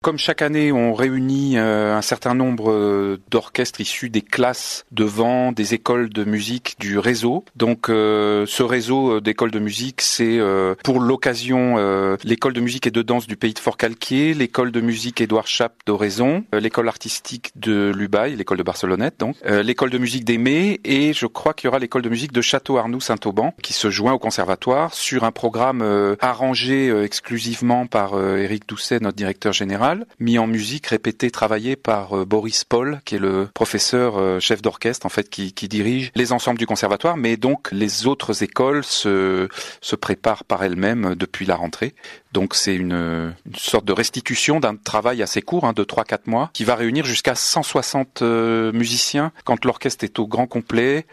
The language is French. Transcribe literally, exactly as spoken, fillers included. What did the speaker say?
Comme chaque année, on réunit euh, un certain nombre euh, d'orchestres issus des classes de vent, des écoles de musique du réseau. Donc euh, ce réseau euh, d'écoles de musique, c'est euh, pour l'occasion euh, l'école de musique et de danse du Pays de Forcalquier, l'école de musique Édouard Chappe d'Oraison, euh, l'école artistique de Lubaï, l'école de Barcelonnette donc, euh, l'école de musique d'Aimé et je crois qu'il y aura l'école de musique de Château-Arnoux-Saint-Auban qui se joint au conservatoire sur un programme euh, arrangé euh, exclusivement par euh, Éric Doucet, notre directeur général, mis en musique, répété, travaillé par euh, Boris Paul, qui est le professeur euh, chef d'orchestre en fait, qui, qui dirige les ensembles du conservatoire. Mais donc les autres écoles se se préparent par elles-mêmes depuis la rentrée. Donc c'est une, une sorte de restitution d'un travail assez court, hein, de trois quatre mois, qui va réunir jusqu'à cent soixante euh, musiciens quand l'orchestre est au grand complet.